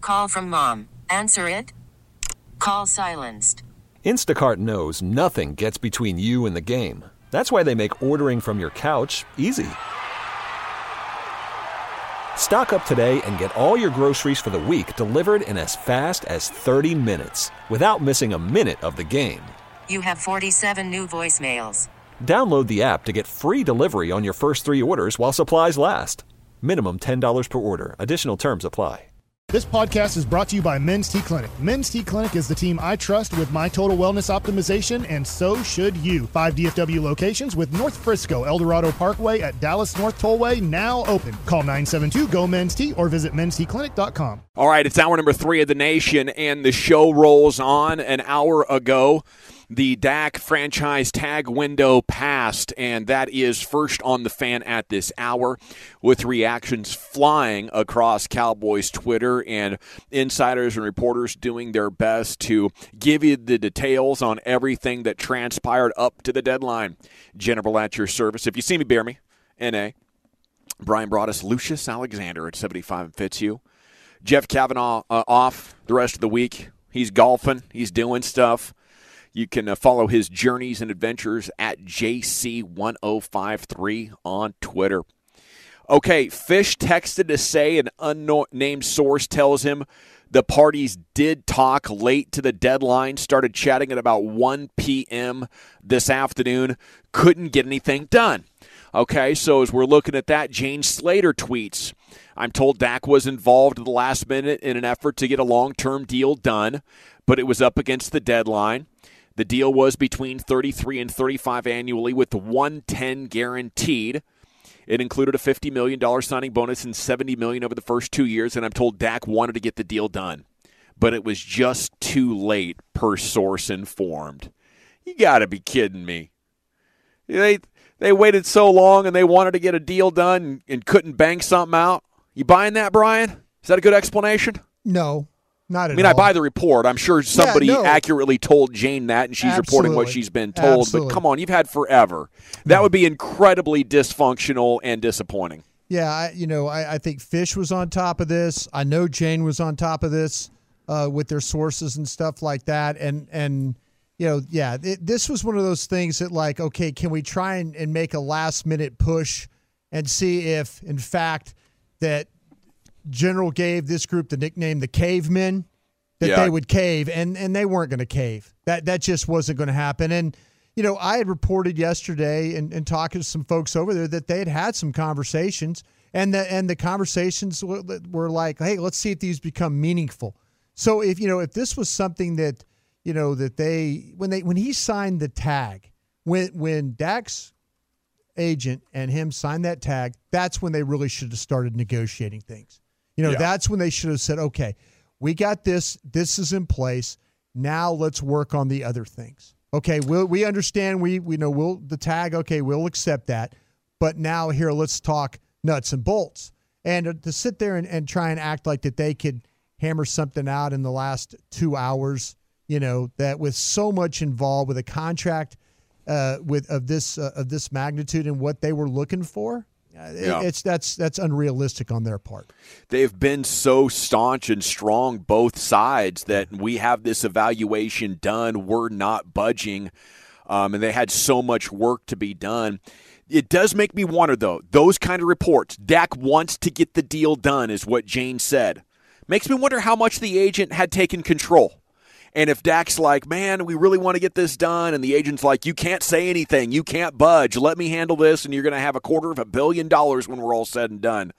Call from mom. Answer it. Call silenced. Instacart knows nothing gets between you and the game. That's why they make ordering from your couch easy. Stock up today and get all your groceries for the week delivered in as fast as 30 minutes without missing a minute of the game. You have 47 new voicemails. Download the app to get free delivery on your first 3 orders while supplies last. Minimum $10 per order. Additional terms apply. This podcast is brought to you by Men's T Clinic. Men's T Clinic is the team I trust with my total wellness optimization, and so should you. 5 DFW locations with North Frisco, Eldorado Parkway at Dallas North Tollway now open. Call 972-GO-MEN'S-T or visit mensteclinic.com. All right, it's hour number 3 of the nation, and the show rolls on. An hour ago, the Dak franchise tag window passed, and that is first on the fan at this hour, with reactions flying across Cowboys Twitter and insiders and reporters doing their best to give you the details on everything that transpired up to the deadline. General at your service. If you see me, bear me. N.A. Brian Broaddus, Lucius Alexander at 75 and Fitzhugh. Jeff Kavanaugh off the rest of the week. He's golfing. He's doing stuff. You can follow his journeys and adventures at JC1053 on Twitter. Okay, Fish texted to say an unnamed source tells him the parties did talk late to the deadline, started chatting at about 1 p.m. this afternoon, couldn't get anything done. Okay, so as we're looking at that, Jane Slater tweets, I'm told Dak was involved at the last minute in an effort to get a long-term deal done, but it was up against the deadline. The deal was between $33 and $35 annually with the $110 guaranteed. It included a $50 million signing bonus and $70 million over the first 2 years, and I'm told Dak wanted to get the deal done. But it was just too late, per source informed. You got to be kidding me. They waited so long and they wanted to get a deal done and couldn't bang something out. You buying that, Brian? Is that a good explanation? No. Not at all. I mean, I buy the report. I'm sure somebody accurately told Jane that, and she's reporting what she's been told. Absolutely. But come on, you've had forever. That would be incredibly dysfunctional and disappointing. Yeah, I think Fish was on top of this. I know Jane was on top of this with their sources and stuff like that. And this was one of those things that, like, okay, can we try and make a last-minute push and see if, in fact, that General gave this group the nickname the Cavemen, that they would cave, and they weren't going to cave. That just wasn't going to happen. And, I had reported yesterday and talking to some folks over there that they had some conversations, and the conversations were like, hey, let's see if these become meaningful. So if this was something that, that when he signed the tag, when Dak's agent and him signed that tag, that's when they really should have started negotiating things. That's when they should have said, okay, we got this. This is in place. Now let's work on the other things. Okay, we understand. We know the tag. Okay, we'll accept that. But now here, let's talk nuts and bolts. And to sit there and try and act like that they could hammer something out in the last 2 hours, that with so much involved with a contract of this magnitude and what they were looking for. That's unrealistic on their part. They've been so staunch and strong, both sides, that we have this evaluation done. We're not budging, and they had so much work to be done. It does make me wonder, though, those kind of reports. Dak wants to get the deal done, is what Jane said. Makes me wonder how much the agent had taken control. And if Dak's like, man, we really want to get this done, and the agent's like, you can't say anything, you can't budge, let me handle this, and you're going to have $250 million when we're all said and done.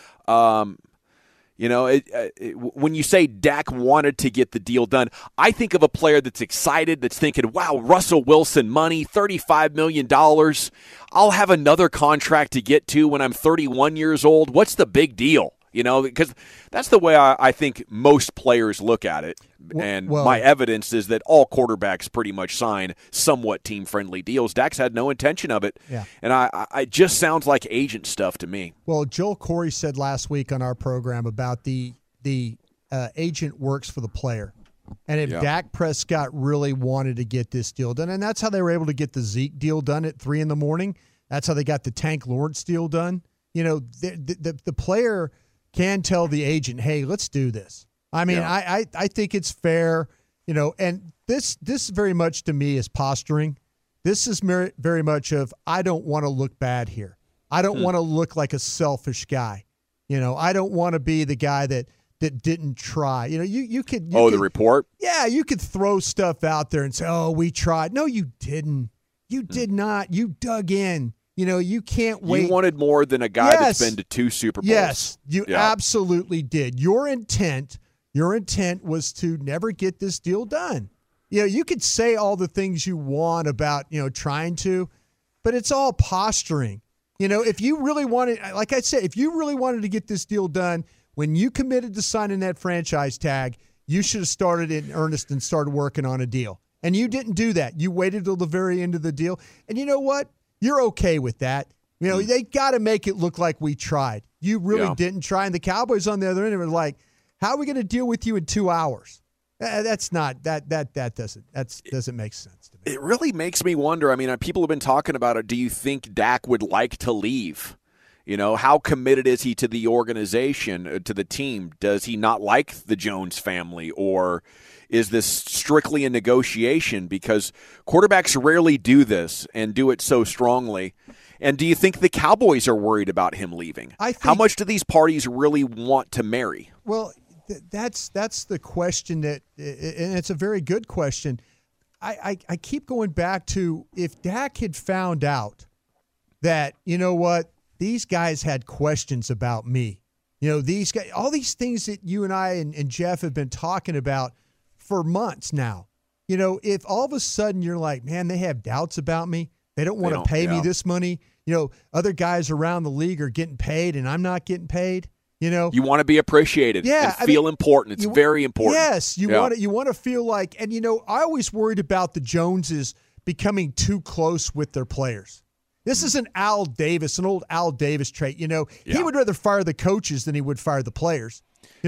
When you say Dak wanted to get the deal done, I think of a player that's excited, that's thinking, wow, Russell Wilson money, $35 million. I'll have another contract to get to when I'm 31 years old. What's the big deal? Because that's the way I think most players look at it. And my evidence is that all quarterbacks pretty much sign somewhat team-friendly deals. Dak's had no intention of it. Yeah. And it just sounds like agent stuff to me. Well, Joel Corey said last week on our program about the agent works for the player. And if Dak Prescott really wanted to get this deal done, and that's how they were able to get the Zeke deal done at 3 a.m. That's how they got the Tank Lawrence deal done. The player can tell the agent, hey, let's do this. I mean, I think it's fair, and this very much to me is posturing. This is very much of, I don't want to look bad here. I don't want to look like a selfish guy. I don't want to be the guy that didn't try. You could. The report? Yeah, you could throw stuff out there and say, oh, we tried. No, you didn't. You did not. You dug in. You can't wait. You wanted more than a guy that's been to 2 Super Bowls. Yes, you absolutely did. Your intent was to never get this deal done. You could say all the things you want about, trying to, but it's all posturing. If you really wanted, like I said, if you really wanted to get this deal done, when you committed to signing that franchise tag, you should have started in earnest and started working on a deal. And you didn't do that. You waited till the very end of the deal. And you know what? You're okay with that. They got to make it look like we tried. You really didn't try. And the Cowboys on the other end were like, how are we going to deal with you in 2 hours? That's not that doesn't make sense to me. It really makes me wonder. I mean, people have been talking about it. Do you think Dak would like to leave? How committed is he to the organization, to the team? Does he not like the Jones family, or is this strictly a negotiation? Because quarterbacks rarely do this and do it so strongly. And do you think the Cowboys are worried about him leaving? How much do these parties really want to marry? Well, that's the question and it's a very good question. I keep going back to, if Dak had found out that, these guys had questions about me. These guys, all these things that you and I and Jeff have been talking about for months now. If all of a sudden you're like, man, they have doubts about me. They don't want to pay me this money. Other guys around the league are getting paid and I'm not getting paid. You want to be appreciated and feel important. It's very important. Yes, you want to feel like, and I always worried about the Joneses becoming too close with their players. This is an old Al Davis trait. He would rather fire the coaches than he would fire the players.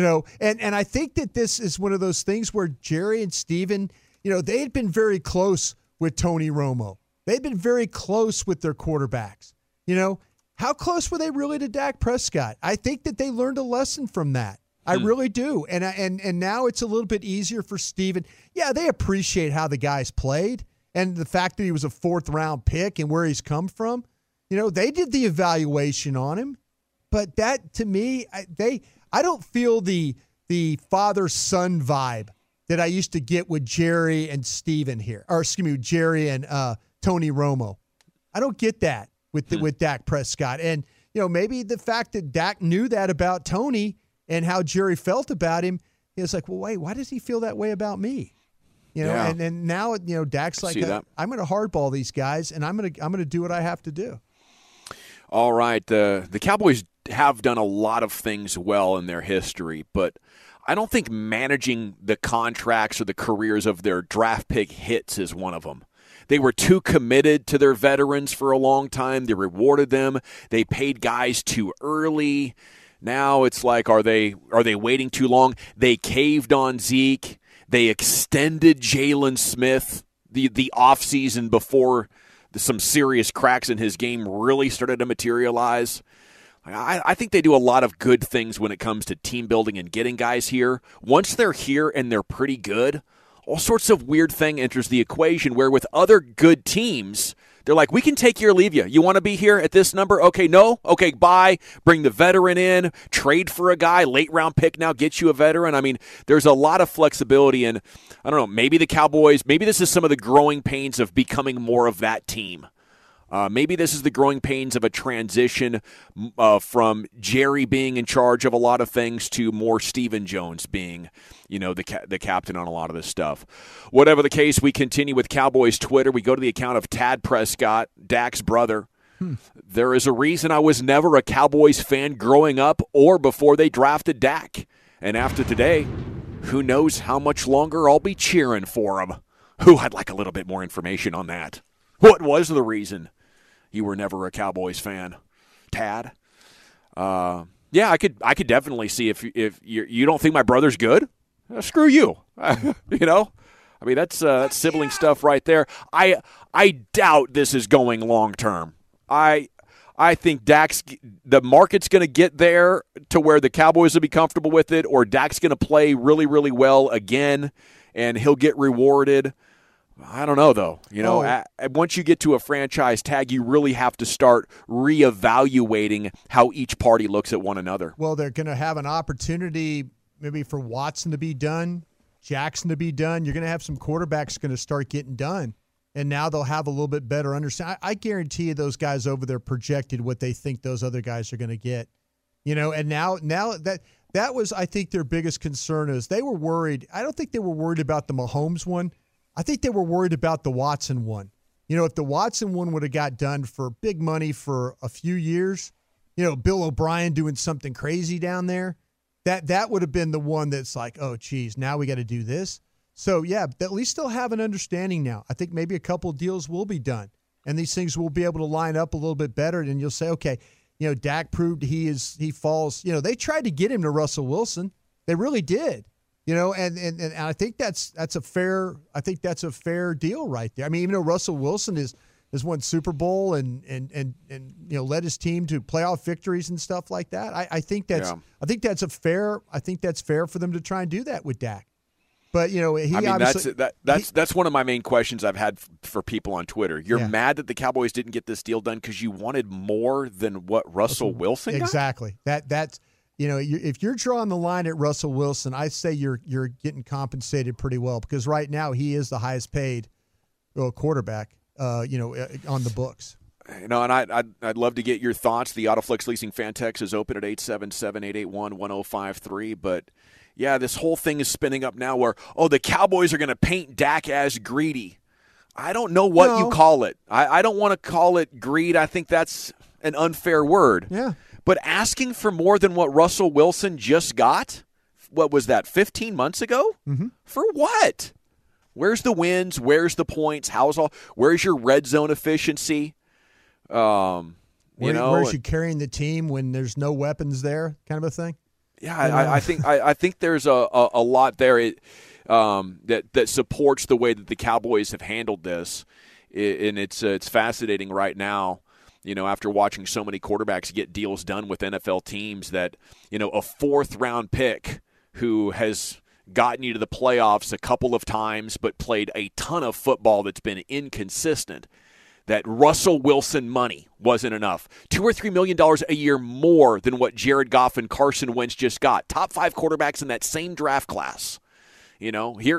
And I think that this is one of those things where Jerry and Steven, they had been very close with Tony Romo. They'd been very close with their quarterbacks. How close were they really to Dak Prescott? I think that they learned a lesson from that. I really do. And now it's a little bit easier for Steven. Yeah, they appreciate how the guys played and the fact that he was a 4th-round pick and where he's come from. They did the evaluation on him. But that, to me, I don't feel the father-son vibe that I used to get with Jerry and Steven here. Or, excuse me, Jerry and Tony Romo. I don't get that with Dak Prescott. And, maybe the fact that Dak knew that about Tony and how Jerry felt about him, he was like, well, wait, why does he feel that way about me? And now, Dak's like, I'm going to hardball these guys, and I'm going to do what I have to do. All right. The Cowboys have done a lot of things well in their history, but I don't think managing the contracts or the careers of their draft pick hits is one of them. They were too committed to their veterans for a long time. They rewarded them. They paid guys too early. Now it's like, are they waiting too long? They caved on Zeke. They extended Jalen Smith the offseason before some serious cracks in his game really started to materialize. I think they do a lot of good things when it comes to team building and getting guys here. Once they're here and they're pretty good, all sorts of weird thing enters the equation where with other good teams, they're like, we can take you or leave you. You want to be here at this number? Okay, no? Okay, bye. Bring the veteran in, trade for a guy, late round pick now, get you a veteran. I mean, there's a lot of flexibility, and I don't know, maybe the Cowboys, maybe this is some of the growing pains of becoming more of that team. Maybe this is the growing pains of a transition from Jerry being in charge of a lot of things to more Stephen Jones being, the captain on a lot of this stuff. Whatever the case, we continue with Cowboys Twitter. We go to the account of Tad Prescott, Dak's brother. There is a reason I was never a Cowboys fan growing up or before they drafted Dak. And after today, who knows how much longer I'll be cheering for him. I'd like a little bit more information on that. What was the reason you were never a Cowboys fan, Tad? Yeah, I could definitely see if you don't think my brother's good, screw you. I mean that's sibling stuff right there. I doubt this is going long term. I I think the market's going to get there to where the Cowboys will be comfortable with it, or Dak's going to play really, really well again, and he'll get rewarded. I don't know, though. Once you get to a franchise tag, you really have to start reevaluating how each party looks at one another. Well, they're going to have an opportunity maybe for Watson to be done, Jackson to be done. You're going to have some quarterbacks going to start getting done. And now they'll have a little bit better understanding. I guarantee you those guys over there projected what they think those other guys are going to get. And now that was, I think, their biggest concern is they were worried. I don't think they were worried about the Mahomes one. I think they were worried about the Watson one. If the Watson one would have got done for big money for a few years, Bill O'Brien doing something crazy down there, that would have been the one that's like, oh, geez, now we got to do this. So, yeah, at least they'll have an understanding now. I think maybe a couple of deals will be done, and these things will be able to line up a little bit better, and you'll say, okay, Dak proved he falls. They tried to get him to Russell Wilson. They really did. And I think that's a fair deal right there. I mean, even though Russell Wilson has won Super Bowl and led his team to playoff victories and stuff like that, I think that's fair for them to try and do that with Dak. But that's one of my main questions I've had for people on Twitter. You're mad that the Cowboys didn't get this deal done because you wanted more than what Russell Wilson got? Exactly. That's if you're drawing the line at Russell Wilson, I say you're getting compensated pretty well because right now he is the highest paid quarterback on the books. And I'd love to get your thoughts. The Autoflex Leasing Fan Text is open at 877-881-1053, but yeah, this whole thing is spinning up now where, the Cowboys are going to paint Dak as greedy. I don't know what you call it. I don't want to call it greed. I think that's an unfair word. Yeah. But asking for more than what Russell Wilson just got, what was that, 15 months ago? Mm-hmm. For what? Where's the wins? Where's the points? Where's your red zone efficiency? Where's you carrying the team when there's no weapons there, kind of a thing? Yeah, I think there's a lot there that supports the way that the Cowboys have handled this, and it's fascinating right now. After watching so many quarterbacks get deals done with NFL teams, that a fourth-round pick who has gotten you to the playoffs a couple of times but played a ton of football that's been inconsistent. That Russell Wilson money wasn't enough. $2 or $3 million a year more than what Jared Goff and Carson Wentz just got. Top 5 quarterbacks in that same draft class. Here's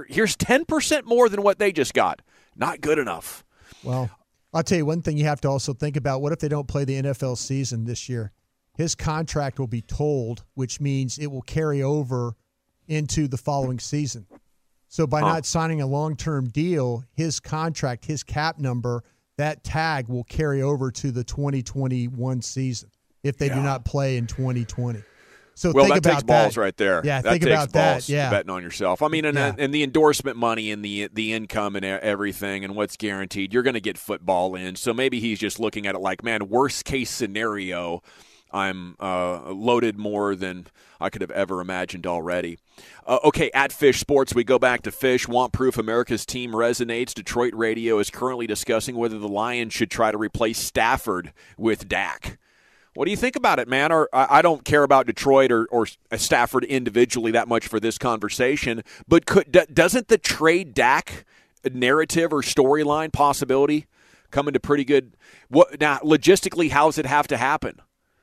10% more than what they just got. Not good enough. Well, I'll tell you one thing you have to also think about. What if they don't play the NFL season this year? His contract will be tolled, which means it will carry over into the following season. So by not signing a long-term deal, his contract, his cap number, that tag will carry over to the 2021 season if they do not play in 2020. So think about that. Takes balls right there. Yeah, think about that. Yeah, betting on yourself. I mean, and the endorsement money and the income and everything and what's guaranteed, you're going to get football in. So maybe he's just looking at it like, man, worst case scenario, I'm loaded more than I could have ever imagined already. Okay, at Fish Sports, we go back to Fish. Want proof America's team resonates. Detroit Radio is currently discussing whether the Lions should try to replace Stafford with Dak. What do you think about it, man? Or I don't care about Detroit or Stafford individually that much for this conversation, but doesn't the trade Dak narrative or storyline possibility come into pretty good? Now, logistically, how does it have to happen?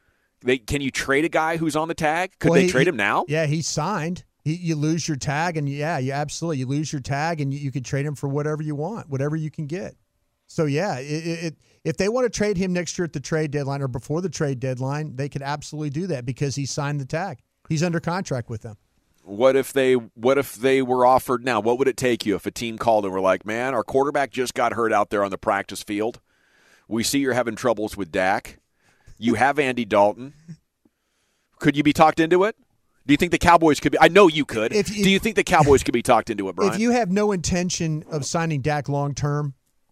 Can you trade a guy who's on the tag? Could they trade him now? Yeah, he's signed. You lose your tag, and you absolutely. You lose your tag, and you could trade him for whatever you want, whatever you can get. So, yeah, if they want to trade him next year at the trade deadline or before the trade deadline, they could absolutely do that because he signed the tag. He's under contract with them. What if they were offered now? What would it take you if a team called and were like, man, our quarterback just got hurt out there on the practice field. We see you're having troubles with Dak. You have Andy Dalton. Could you be talked into it? Do you think the Cowboys could be? I know you could. Do you think the Cowboys could be talked into it, Brian? If you have no intention of signing Dak long term,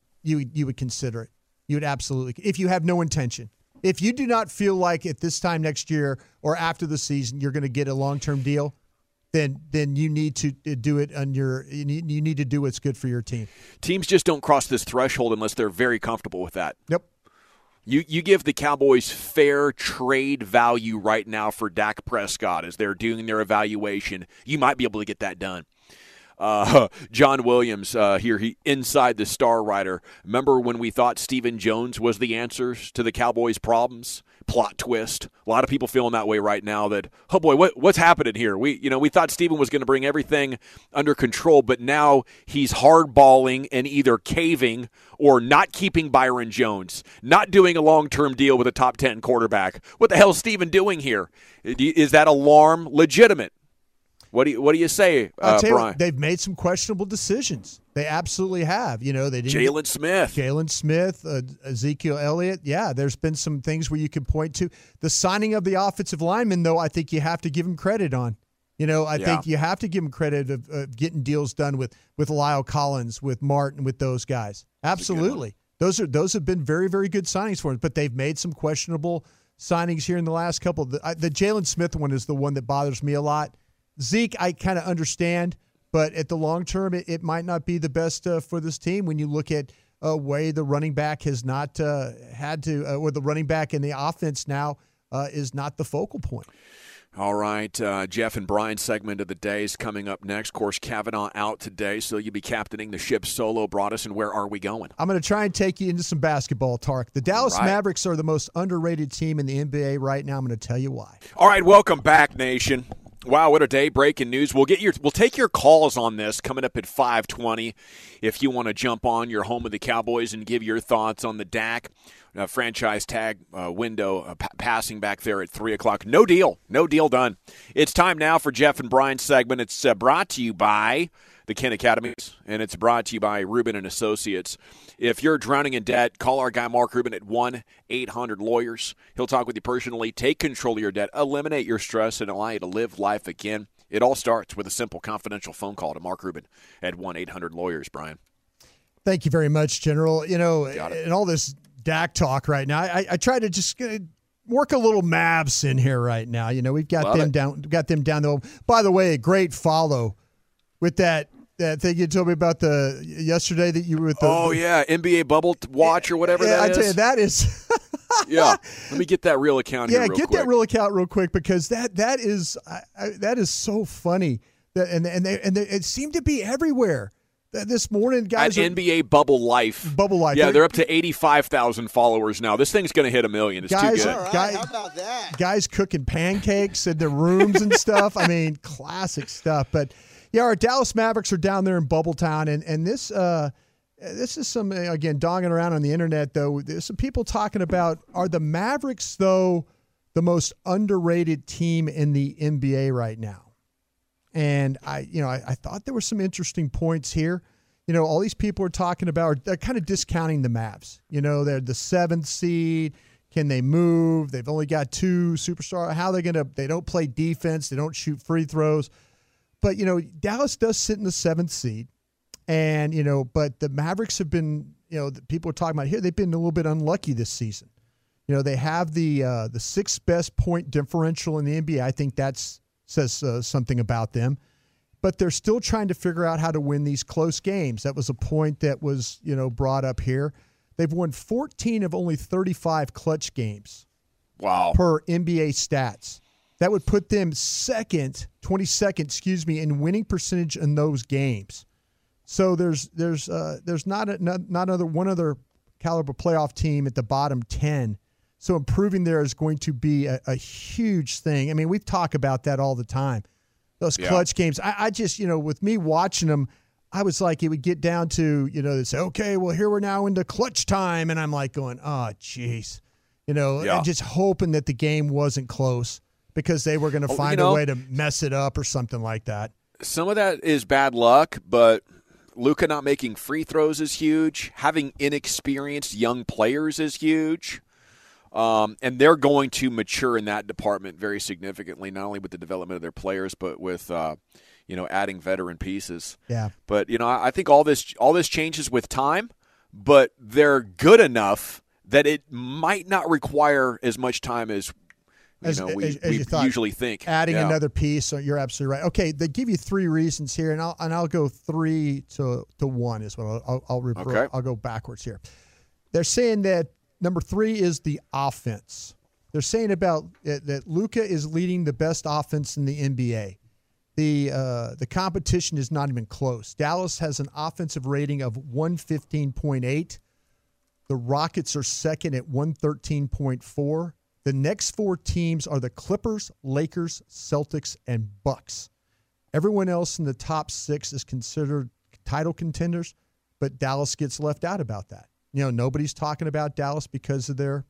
you would consider it. You would absolutely. If you have no intention. If you do not feel like at this time next year or after the season you're going to get a long-term deal, then you need to do it on you need to do what's good for your team. Teams just don't cross this threshold unless they're very comfortable with that. Yep. You give the Cowboys fair trade value right now for Dak Prescott as they're doing their evaluation. You might be able to get that done. John Williams here, he inside the Star Writer. Remember when we thought Stephen Jones was the answers to the Cowboys' problems? Plot twist. A lot of people feeling that way right now. That, oh boy, what's happening here? We thought Stephen was going to bring everything under control, but now he's hardballing and either caving or not keeping Byron Jones, not doing a long-term deal with a top 10 quarterback. What the hell is Stephen doing here? Is that alarm legitimate? What do you say, Brian? They've made some questionable decisions. They absolutely have. They didn't. Jalen Smith, Ezekiel Elliott. Yeah, there's been some things where you can point to. The signing of the offensive lineman, though, I think you have to give him credit on. I think you have to give him credit of getting deals done with Lyle Collins, with Martin, with those guys. Absolutely. Those have been very, very good signings for him, but they've made some questionable signings here in the last couple. The Jalen Smith one is the one that bothers me a lot. Zeke, I kind of understand, but at the long term, it might not be the best for this team when you look at way the running back has not had to, or the running back in the offense now is not the focal point. All right, Jeff and Brian's segment of the day is coming up next. Of course, Kavanaugh out today, so you'll be captaining the ship solo. Broadus, and where are we going? I'm going to try and take you into some basketball, Tark. The Dallas Mavericks are the most underrated team in the NBA right now. I'm going to tell you why. All right, welcome back, nation. Wow, what a day. Breaking news. We'll take your calls on this coming up at 5:20 if you want to jump on your home of the Cowboys and give your thoughts on the Dak franchise tag window passing back there at 3 o'clock. No deal done. It's time now for Jeff and Brian's segment. It's brought to you by the Ken Academies, and it's brought to you by Rubin and Associates. If you're drowning in debt, call our guy Mark Rubin at 1-800-LAWYERS. He'll talk with you personally, take control of your debt, eliminate your stress, and allow you to live life again. It all starts with a simple confidential phone call to Mark Rubin at 1-800-LAWYERS, Brian. Thank you very much, General. In all this Dak talk right now, I try to just work a little Mavs in here right now. We've got them down the. By the way, a great follow with that thing you told me about yesterday that you were with the. Oh yeah, NBA bubble watch or whatever that is. I tell you, that is. Yeah, let me get that real account here. Yeah, that real account real quick because that is so funny. And it seemed to be everywhere. This morning, guys. At NBA Bubble Life. Yeah, they're up to 85,000 followers now. This thing's going to hit 1 million. It's too good. All right, how about that? Guys cooking pancakes in their rooms and stuff. I mean, classic stuff. But, yeah, our Dallas Mavericks are down there in Bubbletown. And this is some, again, donging around on the internet, though. There's some people talking about, are the Mavericks, though, the most underrated team in the NBA right now? And I thought there were some interesting points here. All these people are talking about, they're kind of discounting the Mavs. They're the 7th seed. Can they move? They've only got 2 superstars. How are they don't play defense. They don't shoot free throws. But, Dallas does sit in the 7th seed. And, but the Mavericks have been, the people are talking about here, they've been a little bit unlucky this season. They have the 6th best point differential in the NBA. I think that's says something about them, but they're still trying to figure out how to win these close games. That was a point that was, brought up here. They've won 14 of only 35 clutch games. Wow. Per NBA stats. That would put them 22nd, in winning percentage in those games. So there's not one other caliber playoff team at the bottom 10. So improving there is going to be a huge thing. I mean, we talk about that all the time. Those clutch games. I just, with me watching them, I was like, it would get down to, they say, okay, well, here we're now into clutch time. And I'm like going, oh, jeez. And just hoping that the game wasn't close because they were going to find a way to mess it up or something like that. Some of that is bad luck, but Luka not making free throws is huge. Having inexperienced young players is huge. And they're going to mature in that department very significantly, not only with the development of their players, but with adding veteran pieces. Yeah. But I think all this changes with time, but they're good enough that it might not require as much time as we usually think. Adding another piece, so you're absolutely right. Okay, they give you 3 reasons here, and I'll go 3 to 1 is what I'll go backwards here. They're saying that Number 3 is the offense. They're saying about that Luka is leading the best offense in the NBA. The competition is not even close. Dallas has an offensive rating of 115.8. The Rockets are second at 113.4. The next 4 teams are the Clippers, Lakers, Celtics, and Bucks. Everyone else in the top 6 is considered title contenders, but Dallas gets left out about that. Nobody's talking about Dallas because they're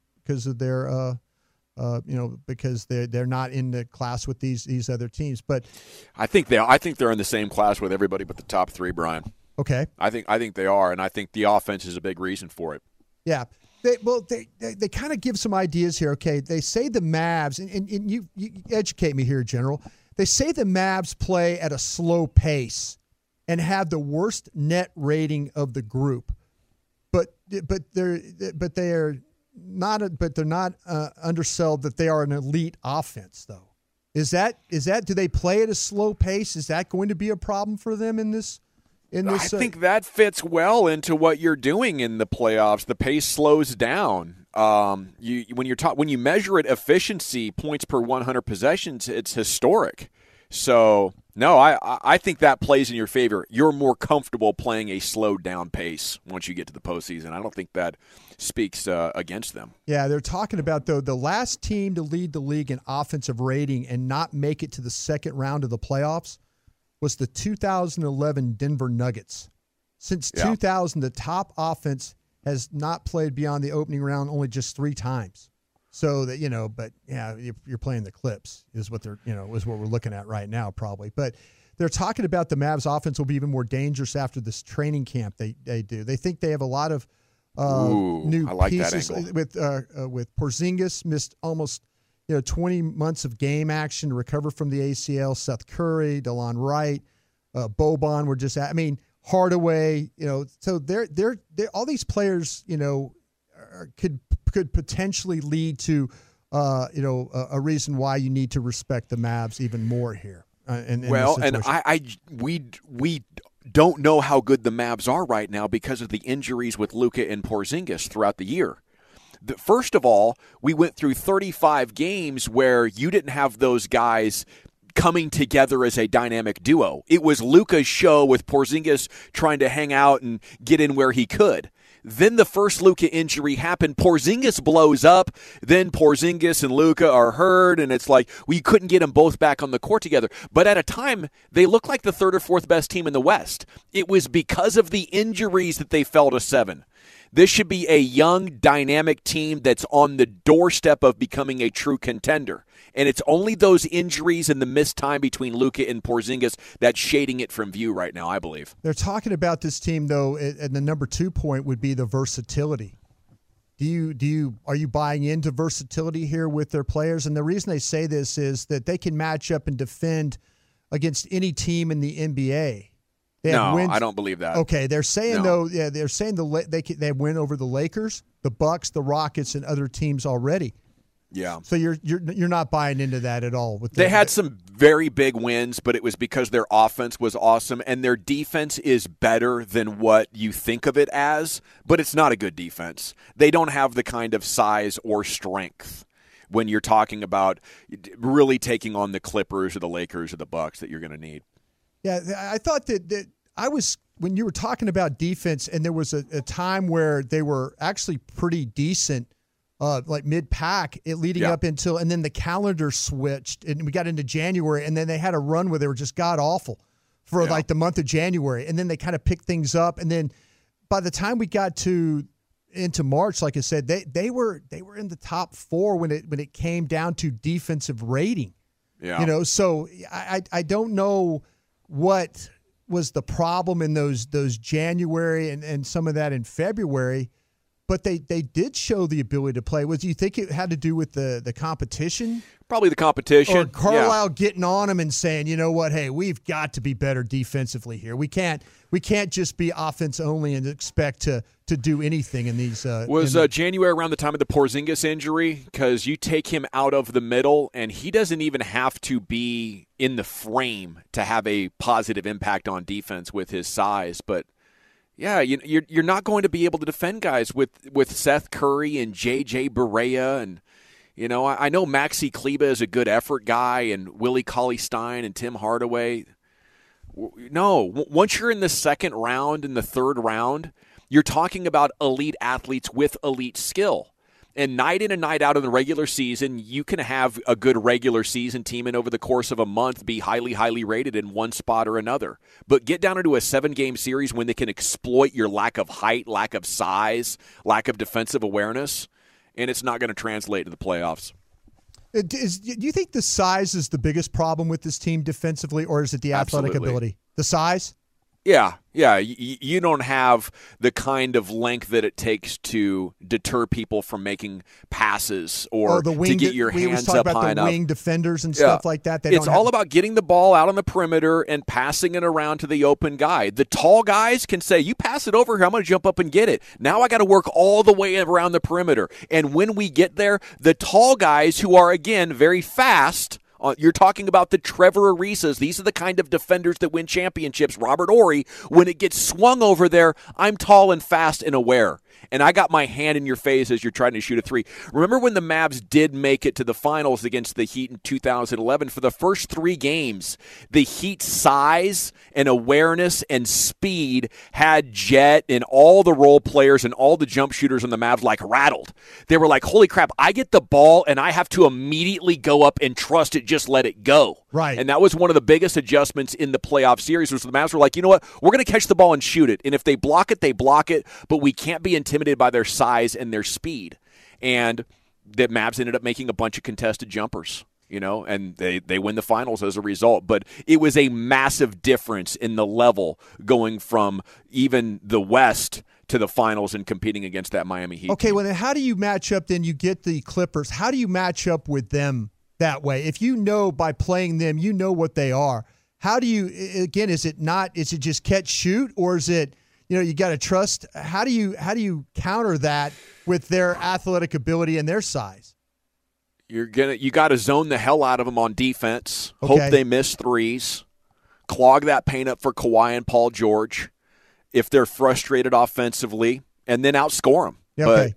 not in the class with these other teams. But I think they're in the same class with everybody but the top 3, Brian. Okay. I think they are, and I think the offense is a big reason for it. Yeah. They kind of give some ideas here. Okay. They say the Mavs, and you educate me here, General. They say the Mavs play at a slow pace and have the worst net rating of the group. But they're not undersold that they are an elite offense, though. Is that do they play at a slow pace? Is that going to be a problem for them in this? I think that fits well into what you're doing in the playoffs. The pace slows down. When you measure it efficiency, points per 100 possessions, it's historic. So no, I think that plays in your favor. You're more comfortable playing a slowed down pace once you get to the postseason. I don't think that speaks against them. Yeah, they're talking about, though, the last team to lead the league in offensive rating and not make it to the second round of the playoffs was the 2011 Denver Nuggets. Since 2000, the top offense has not played beyond the opening round only just 3 times. So that, you're playing the Clips is what is what we're looking at right now probably. But they're talking about the Mavs offense will be even more dangerous after this training camp they do. They think they have a lot of new pieces with Porzingis missed almost 20 months of game action to recover from the ACL. Seth Curry, DeLon Wright, Boban were just Hardaway. So they're all these players. Could potentially lead to a reason why you need to respect the Mavs even more here. We don't know how good the Mavs are right now because of the injuries with Luka and Porzingis throughout the year. First of all, we went through 35 games where you didn't have those guys coming together as a dynamic duo. It was Luka's show with Porzingis trying to hang out and get in where he could. Then the first Luka injury happened. Porzingis blows up. Then Porzingis and Luka are hurt, and it's like we couldn't get them both back on the court together. But at a time, they looked like the 3rd or 4th best team in the West. It was because of the injuries that they fell to 7. This should be a young, dynamic team that's on the doorstep of becoming a true contender. And it's only those injuries and the missed time between Luka and Porzingis that's shading it from view right now, I believe. They're talking about this team, though, and the number 2 point would be the versatility. Are you buying into versatility here with their players? And the reason they say this is that they can match up and defend against any team in the NBA. I don't believe that. Okay, they're saying they win over the Lakers, the Bucks, the Rockets, and other teams already. Yeah. So you're not buying into that at all. They had some very big wins, but it was because their offense was awesome, and their defense is better than what you think of it as, but it's not a good defense. They don't have the kind of size or strength when you're talking about really taking on the Clippers or the Lakers or the Bucks that you're going to need. Yeah, I thought that when you were talking about defense, and there was a time where they were actually pretty decent, like mid-pack, leading up until, and then the calendar switched, and we got into January, and then they had a run where they were just god-awful for like the month of January, and then they kind of picked things up, and then by the time we got into March, like I said, they were in the top 4 when it came down to defensive rating. Yeah. So I don't know what was the problem in those January and some of that in February, but they did show the ability to play. Do you think it had to do with the competition? Probably the competition. Or Carlisle getting on them and saying, you know what, hey, we've got to be better defensively here. We can't just be offense only and expect to do anything in these. Was January around the time of the Porzingis injury? Because you take him out of the middle, and he doesn't even have to be in the frame to have a positive impact on defense with his size. But Yeah, you're not going to be able to defend guys with Seth Curry and J.J. Barea. And, I know Maxi Kleba is a good effort guy, and Willie Cauley-Stein and Tim Hardaway. No, once you're in the second round and the third round, you're talking about elite athletes with elite skill. And night in and night out in the regular season, you can have a good regular season team and over the course of a month be highly, highly rated in one spot or another. But get down into a 7-game series when they can exploit your lack of height, lack of size, lack of defensive awareness, and it's not going to translate to the playoffs. Do you think the size is the biggest problem with this team defensively, or is it the athletic ability? The size? Yeah. You don't have the kind of length that it takes to deter people from making passes or to get your hands up high enough. We talk about the wing defenders and stuff like that. It's all about getting the ball out on the perimeter and passing it around to the open guy. The tall guys can say, you pass it over here, I'm going to jump up and get it. Now I got to work all the way around the perimeter. And when we get there, the tall guys who are, again, very fast – you're talking about the Trevor Ariza's. These are the kind of defenders that win championships. Robert Horry, when it gets swung over there, I'm tall and fast and aware. And I got my hand in your face as you're trying to shoot a three. Remember when the Mavs did make it to the finals against the Heat in 2011? For the first 3 games, the Heat's size and awareness and speed had Jet and all the role players and all the jump shooters on the Mavs rattled. They were like, holy crap, I get the ball and I have to immediately go up and trust it, just let it go. Right. And that was one of the biggest adjustments in the playoff series was the Mavs were like, you know what, we're going to catch the ball and shoot it. And if they block it, they block it, but we can't be intimidated by their size and their speed. And the Mavs ended up making a bunch of contested jumpers, and they win the finals as a result. But it was a massive difference in the level going from even the West to the finals and competing against that Miami Heat. Okay, well, then how do you match up then? You get the Clippers. How do you match up with them that way? If by playing them, what they are. How do you, again, is it just catch shoot, or is it, you got to trust? How do you counter that with their athletic ability and their size? You got to zone the hell out of them on defense. Okay. Hope they miss threes. Clog that paint up for Kawhi and Paul George if they're frustrated offensively, and then outscore them. Yeah, okay.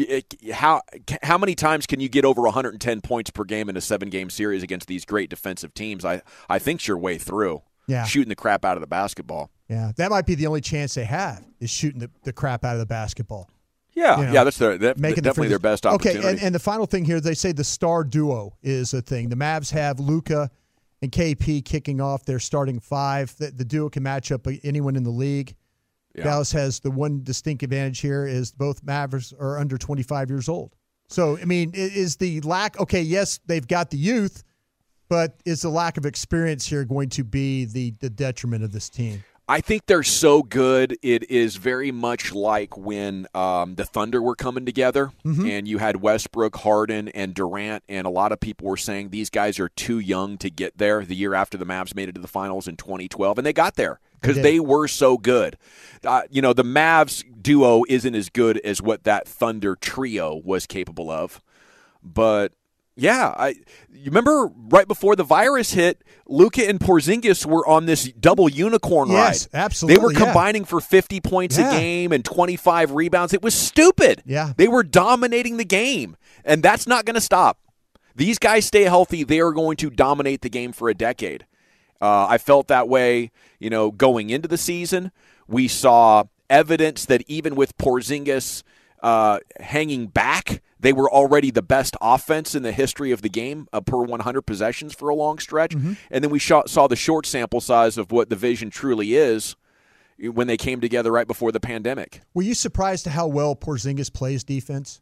But how many times can you get over 110 points per game in a 7-game series against these great defensive teams? I think's your way through. Yeah. Shooting the crap out of the basketball. Yeah, that might be the only chance they have is shooting the crap out of the basketball. Yeah, that's definitely their best opportunity. Okay, and the final thing here, they say the star duo is a thing. The Mavs have Luka and KP kicking off their starting 5. The duo can match up anyone in the league. Yeah. Dallas has the one distinct advantage here is both Mavericks are under 25 years old. So, I mean, is the lack – okay, yes, they've got the youth, but is the lack of experience here going to be the detriment of this team? I think they're so good. It is very much like when the Thunder were coming together, and you had Westbrook, Harden, and Durant, and a lot of people were saying these guys are too young to get there the year after the Mavs made it to the finals in 2012, and they got there because they were so good. The Mavs duo isn't as good as what that Thunder trio was capable of, but yeah, you remember right before the virus hit, Luka and Porzingis were on this double unicorn ride. Yes, absolutely. They were combining for 50 points a game and 25 rebounds. It was stupid. Yeah. They were dominating the game, and that's not going to stop. These guys stay healthy, they are going to dominate the game for a decade. I felt that way, going into the season. We saw evidence that even with Porzingis hanging back, they were already the best offense in the history of the game per 100 possessions for a long stretch. And then we saw the short sample size of what the vision truly is when they came together right before the pandemic. Were you surprised at how well Porzingis plays defense?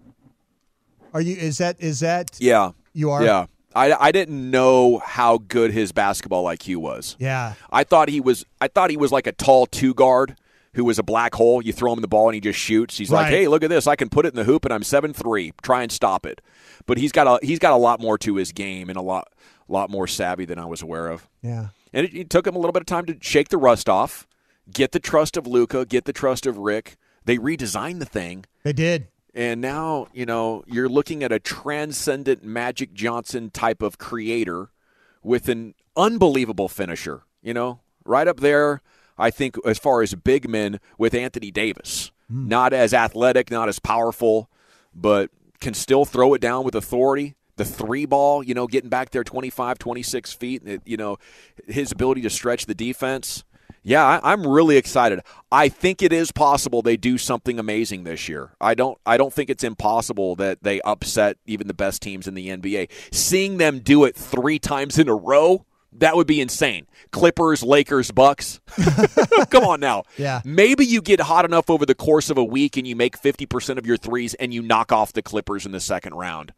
Are you? Is that? Yeah. You are? Yeah. I didn't know how good his basketball IQ was. Yeah. I thought he was like a tall 2-guard who was a black hole. You throw him the ball and he just shoots. He's like, hey, look at this. I can put it in the hoop and I'm 7'3". Try and stop it. But he's got a lot more to his game and a lot more savvy than I was aware of. Yeah. And it took him a little bit of time to shake the rust off, get the trust of Luka, get the trust of Rick. They redesigned the thing. They did. And now, you're looking at a transcendent Magic Johnson type of creator with an unbelievable finisher, right up there. I think, as far as big men with Anthony Davis. Not as athletic, not as powerful, but can still throw it down with authority. The three ball, getting back there 25, 26 feet, his ability to stretch the defense. Yeah, I'm really excited. I think it is possible they do something amazing this year. I don't think it's impossible that they upset even the best teams in the NBA. Seeing them do it 3 times in a row, that would be insane. Clippers, Lakers, Bucks. Come on now. Yeah. Maybe you get hot enough over the course of a week and you make 50% of your threes and you knock off the Clippers in the second round.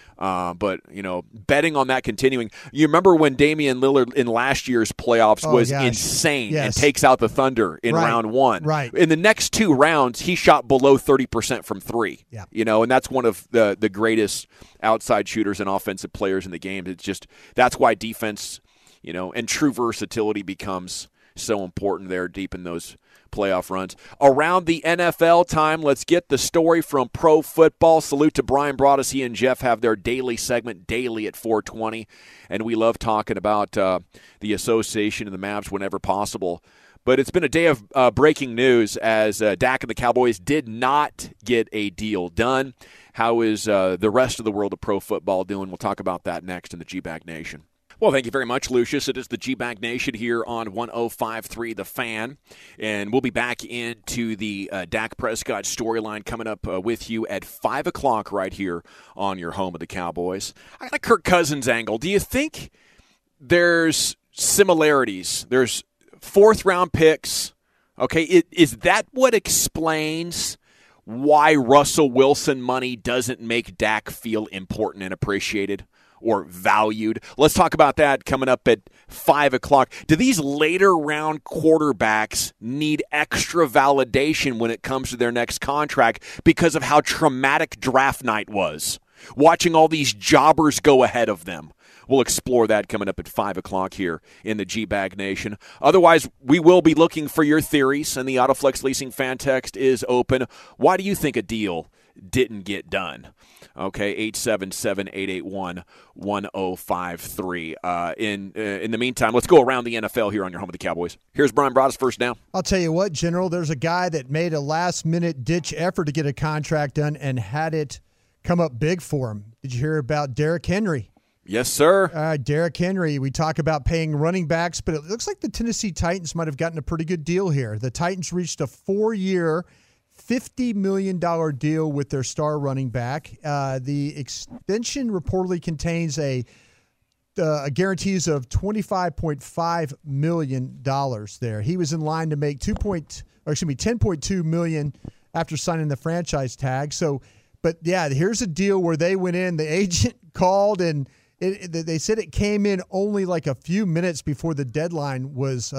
But, betting on that continuing. You remember when Damian Lillard in last year's playoffs was insane and takes out the Thunder in round 1. Right. In the next 2 rounds, he shot below 30% from 3. Yeah. And that's one of the greatest outside shooters and offensive players in the game. It's just that's why defense, and true versatility becomes so important there deep in those playoff runs. Around the NFL time, let's get the story from Pro Football. Salute to Brian Broaddus. He and Jeff have their daily segment daily at 4:20, and we love talking about the association and the Mavs whenever possible. But it's been a day of breaking news as Dak and the Cowboys did not get a deal done. How is the rest of the world of pro football doing? We'll talk about that next in the G-Bag Nation. Well, thank you very much, Lucius. It is the G-Bag Nation here on 105.3 The Fan, and we'll be back into the Dak Prescott storyline coming up with you at 5 o'clock right here on your home of the Cowboys. I got a Kirk Cousins angle. Do you think there's similarities? There's 4th-round picks. Okay, is that what explains why Russell Wilson money doesn't make Dak feel important and appreciated or valued? Let's talk about that coming up at 5 o'clock. Do these later round quarterbacks need extra validation when it comes to their next contract because of how traumatic draft night was? Watching all these jobbers go ahead of them. We'll explore that coming up at 5 o'clock here in the G-Bag Nation. Otherwise, we will be looking for your theories, and the Autoflex Leasing fan text is open. Why do you think a deal didn't get done? Okay, 877-881-1053. In the meantime, let's go around the NFL here on your home of the Cowboys. Here's Brian Broaddus first down. I'll tell you what, General, there's a guy that made a last-minute ditch effort to get a contract done and had it come up big for him. Did you hear about Derrick Henry? Yes, sir. Derrick Henry, we talk about paying running backs, but it looks like the Tennessee Titans might have gotten a pretty good deal here. The Titans reached a 4-year, $50 million deal with their star running back. The extension reportedly contains a guarantees of $25.5 million there. He was in line to make $10.2 million after signing the franchise tag. So, but yeah, here's a deal where they went in, the agent called, and they said it came in only like a few minutes before the deadline was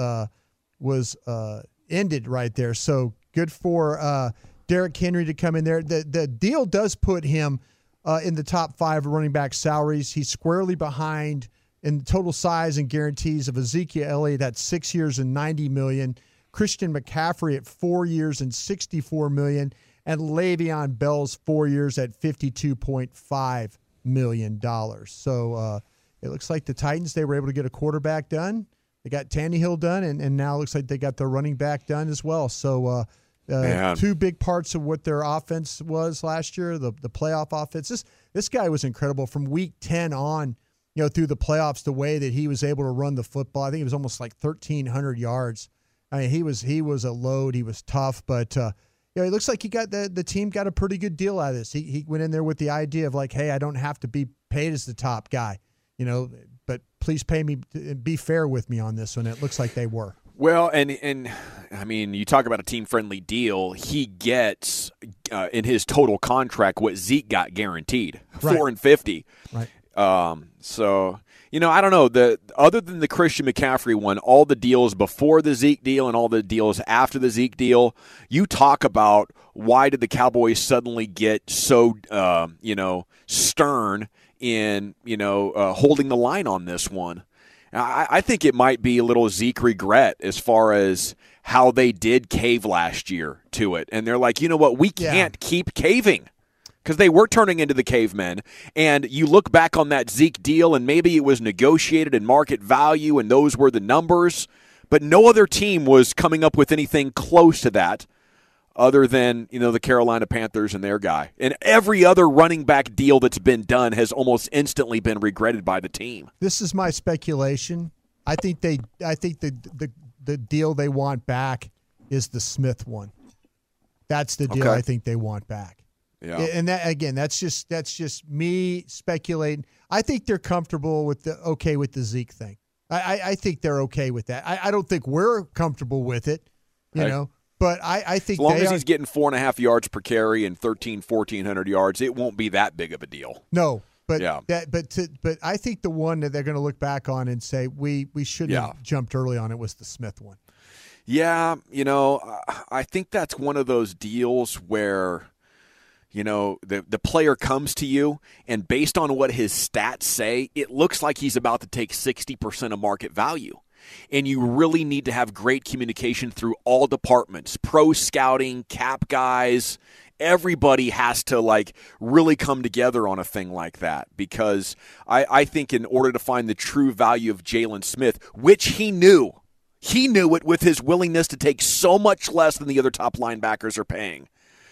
ended right there. So good for Derrick Henry to come in there. The deal does put him in the top 5 running back salaries. He's squarely behind in total size and guarantees of Ezekiel Elliott at 6 years and $90 million, Christian McCaffrey at 4 years and $64 million, and Le'Veon Bell's 4 years at $52.5 million. So it looks like the Titans, they were able to get a quarterback done. They got Tannehill done, and now it looks like they got the running back done as well. So 2 big parts of what their offense was last year, the playoff offense. This guy was incredible from week 10 on, through the playoffs, the way that he was able to run the football. I think it was almost like 1,300 yards. I mean, he was a load. He was tough, but it looks like the team got a pretty good deal out of this. He went in there with the idea of like, hey, I don't have to be paid as the top guy, but please pay me, be fair with me on this one. It looks like they were. Well, and I mean, you talk about a team-friendly deal. He gets in his total contract what Zeke got guaranteed, right. $4 and $50. Right. So I don't know. Other than the Christian McCaffrey one, all the deals before the Zeke deal and all the deals after the Zeke deal, you talk about why did the Cowboys suddenly get so stern in holding the line on this one. I think it might be a little Zeke regret as far as how they did cave last year to it. And they're like, you know what, we can't keep caving because they were turning into the cavemen. And you look back on that Zeke deal and maybe it was negotiated in market value and those were the numbers. But no other team was coming up with anything close to that other than, the Carolina Panthers and their guy. And every other running back deal that's been done has almost instantly been regretted by the team. This is my speculation. I think the deal they want back is the Smith one. That's the deal I think they want back. Yeah. And that, again, that's just me speculating. I think they're comfortable with the Zeke thing. I think they're okay with that. I don't think we're comfortable with it, but I think as long as he's getting 4.5 yards per carry and 1,400 yards, it won't be that big of a deal. No, but but I think the one that they're going to look back on and say we shouldn't have jumped early on it was the Smith one. Yeah, I think that's one of those deals where the player comes to you, and based on what his stats say, it looks like he's about to take 60% of market value. And you really need to have great communication through all departments, pro scouting, cap guys. Everybody has to really come together on a thing like that, because I think in order to find the true value of Jalen Smith, which he knew it with his willingness to take so much less than the other top linebackers are paying.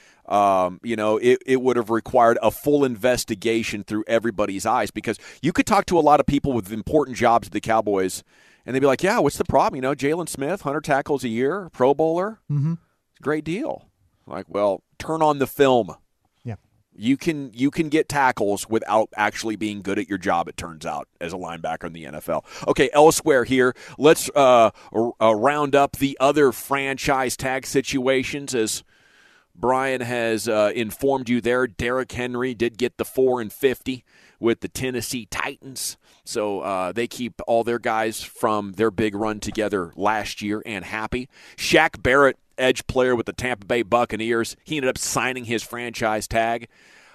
It would have required a full investigation through everybody's eyes, because you could talk to a lot of people with important jobs at the Cowboys, and they'd be like, yeah, what's the problem? Jalen Smith, 100 tackles a year, Pro Bowler. Mm-hmm. It's a great deal. Well, turn on the film. Yeah. You can get tackles without actually being good at your job, it turns out, as a linebacker in the NFL. Okay, elsewhere here, let's round up the other franchise tag situations. As Brian has informed you there, Derrick Henry did get the 4 and 50 with the Tennessee Titans. So they keep all their guys from their big run together last year and happy. Shaq Barrett, edge player with the Tampa Bay Buccaneers, he ended up signing his franchise tag.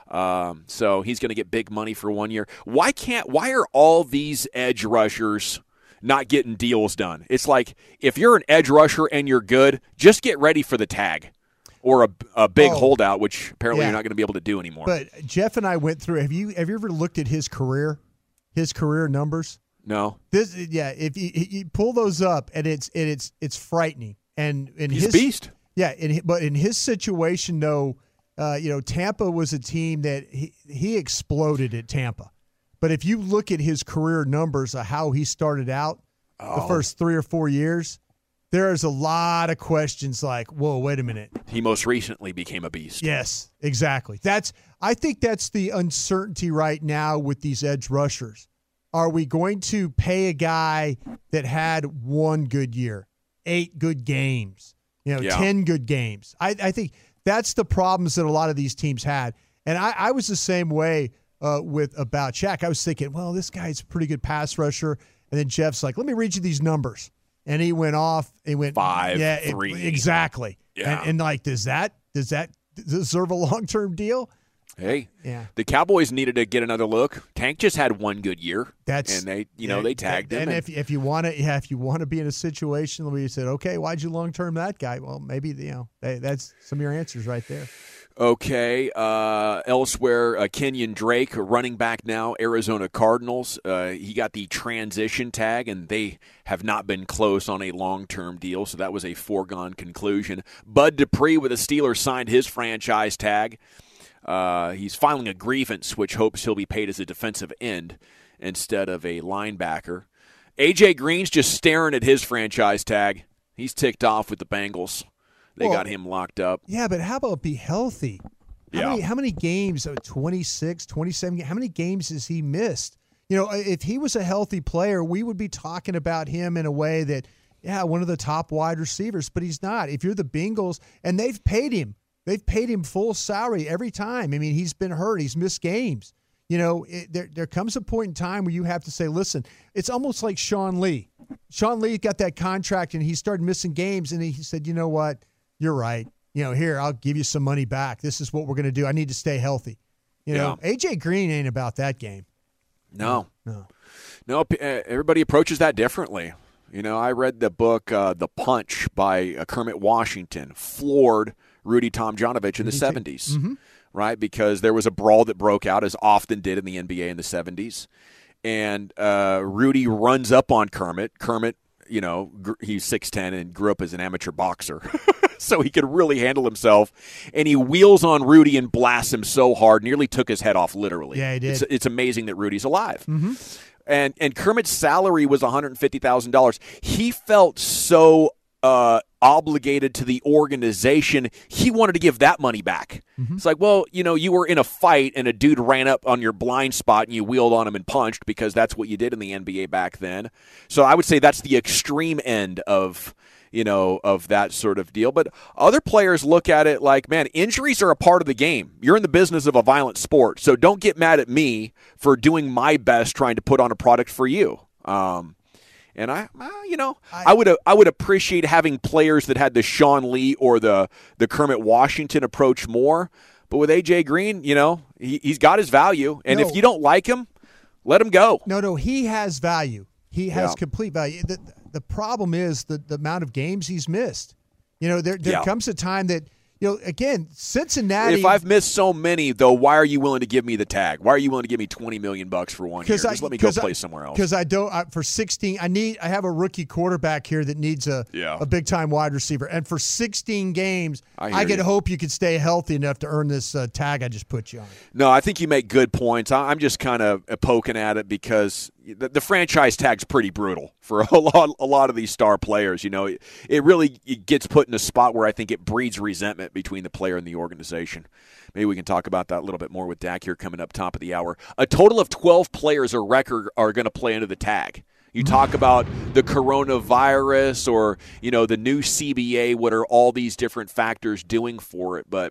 So he's going to get big money for 1 year. Why are all these edge rushers not getting deals done? It's like, if you're an edge rusher and you're good, just get ready for the tag. Or a big holdout, which apparently you're not going to be able to do anymore. But Jeff and I went through. Have you ever looked at his career numbers? No. If you pull those up, and it's frightening. And he's a beast. Yeah, but in his situation, though, Tampa was a team that he exploded at Tampa. But if you look at his career numbers of how he started out the first 3 or 4 years, there's a lot of questions like, whoa, wait a minute. He most recently became a beast. Yes, exactly. I think that's the uncertainty right now with these edge rushers. Are we going to pay a guy that had 1 good year, 8 good games, 10 good games? I think that's the problems that a lot of these teams had. And I was the same way about Shaq. I was thinking, well, this guy's a pretty good pass rusher. And then Jeff's like, let me read you these numbers. And he went off. He went 5, 3. Exactly. Yeah. And does that deserve a long-term deal? Hey, yeah. The Cowboys needed to get another look. Tank just had 1 good year, and they tagged him. And if you want to be in a situation where you said, okay, why'd you long-term that guy? Well, maybe that's some of your answers right there. Okay. Elsewhere, Kenyon Drake, running back now, Arizona Cardinals. He got the transition tag, and they have not been close on a long-term deal, so that was a foregone conclusion. Bud Dupree with the Steelers signed his franchise tag. He's filing a grievance, which hopes he'll be paid as a defensive end instead of a linebacker. A.J. Green's just staring at his franchise tag. He's ticked off with the Bengals. They got him locked up. Yeah, but how about be healthy? How many games, 26, 27, how many games has he missed? If he was a healthy player, we would be talking about him in a way that, one of the top wide receivers, but he's not. If you're the Bengals, and they've paid him full salary every time. I mean, he's been hurt. He's missed games. There comes a point in time where you have to say, listen, it's almost like Sean Lee. Sean Lee got that contract, and he started missing games, and he said, you know what? You're right. Here, I'll give you some money back. This is what we're going to do. I need to stay healthy. A.J. Green ain't about that game. No. Everybody approaches that differently. I read the book The Punch by Kermit Washington, floored Rudy Tomjanovich in the 70s, right? Because there was a brawl that broke out, as often did in the NBA in the 70s. And Rudy runs up on Kermit. Kermit he's 6'10" and grew up as an amateur boxer. So he could really handle himself. And he wheels on Rudy and blasts him so hard, nearly took his head off, literally. Yeah, he did. It's amazing that Rudy's alive. Mm-hmm. And Kermit's salary was $150,000. He felt so obligated to the organization, he wanted to give that money back. Mm-hmm. It's like, well, you were in a fight and a dude ran up on your blind spot and you wheeled on him and punched, because that's what you did in the NBA back then. So I would say that's the extreme end of that sort of deal. But other players look at it like, man, injuries are a part of the game. You're in the business of a violent sport, so don't get mad at me for doing my best trying to put on a product for you. And I would appreciate having players that had the Sean Lee or the Kermit Washington approach more. But with AJ Green, he's got his value, and if you don't like him, let him go. No, he has value. He has complete value. The problem is the amount of games he's missed. There comes a time that, again, Cincinnati. If I've missed so many, though, why are you willing to give me the tag? Why are you willing to give me $20 million for 1 year? Just let me go play somewhere else. Because for 16, I have a rookie quarterback here that needs a big time wide receiver, and for 16 games, I could hope you could stay healthy enough to earn this tag I just put you on. No, I think you make good points. I'm just kind of poking at it because the franchise tag's pretty brutal for a lot of these star players. It really gets put in a spot where I think it breeds resentment between the player and the organization. Maybe we can talk about that a little bit more with Dak here coming up top of the hour. A total of 12 players or record are going to play under the tag. You talk about the coronavirus or, the new CBA, what are all these different factors doing for it? But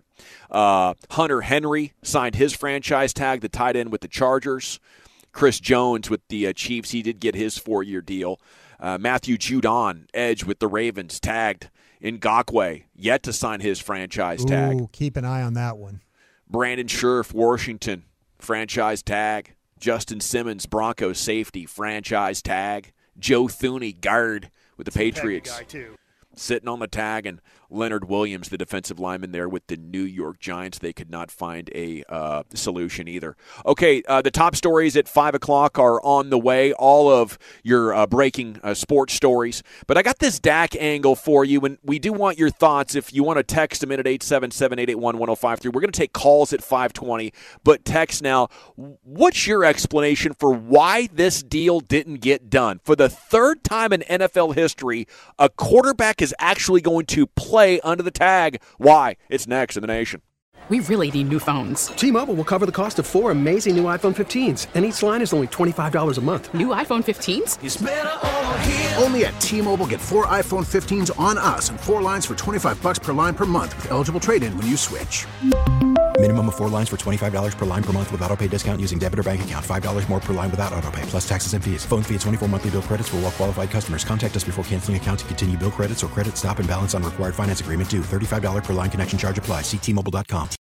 Hunter Henry signed his franchise tag, the tight end with the Chargers. Chris Jones with the Chiefs, he did get his 4-year deal. Matthew Judon, edge with the Ravens, tagged. Ngakoue, yet to sign his franchise tag. Ooh, keep an eye on that one. Brandon Scherf, Washington, franchise tag. Justin Simmons, Broncos safety, franchise tag. Joe Thuney, guard with the Patriots, guy too, sitting on the tag. And Leonard Williams, the defensive lineman there with the New York Giants, they could not find a solution either. Okay, the top stories at 5 o'clock are on the way, all of your breaking sports stories. But I got this Dak angle for you, and we do want your thoughts. If you want to text them in at 877-881-1053, we're going to take calls at 5:20, but text now. What's your explanation for why this deal didn't get done? For the third time in NFL history, a quarterback is actually going to play under the tag. Why? It's next in the Nation. We really need new phones. T-Mobile will cover the cost of 4 amazing new iPhone 15s, and each line is only $25 a month. New iPhone 15s? It's better over here. Only at T-Mobile, get 4 iPhone 15s on us and 4 lines for $25 per line per month with eligible trade-in when you switch. Minimum of 4 lines for $25 per line per month with autopay discount using debit or bank account. $5 more per line without autopay, plus taxes and fees. Phone fee at 24 monthly bill credits for well-qualified customers. Contact us before canceling account to continue bill credits or credit stop and balance on required finance agreement due. $35 per line connection charge applies. See T-Mobile.com.